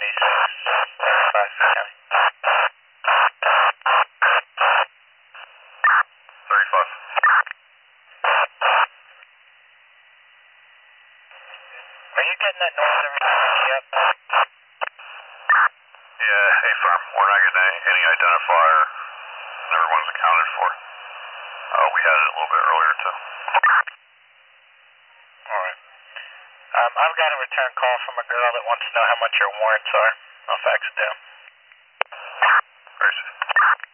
5 35. Are you getting that noise every time you get up? Yeah, affirm. We're not getting any identifier. Everyone's accounted for. We had it a little bit earlier, too. Alright. I've got a return call from a girl that wants to know how much your warrants are. I'll fax it down. Very soon.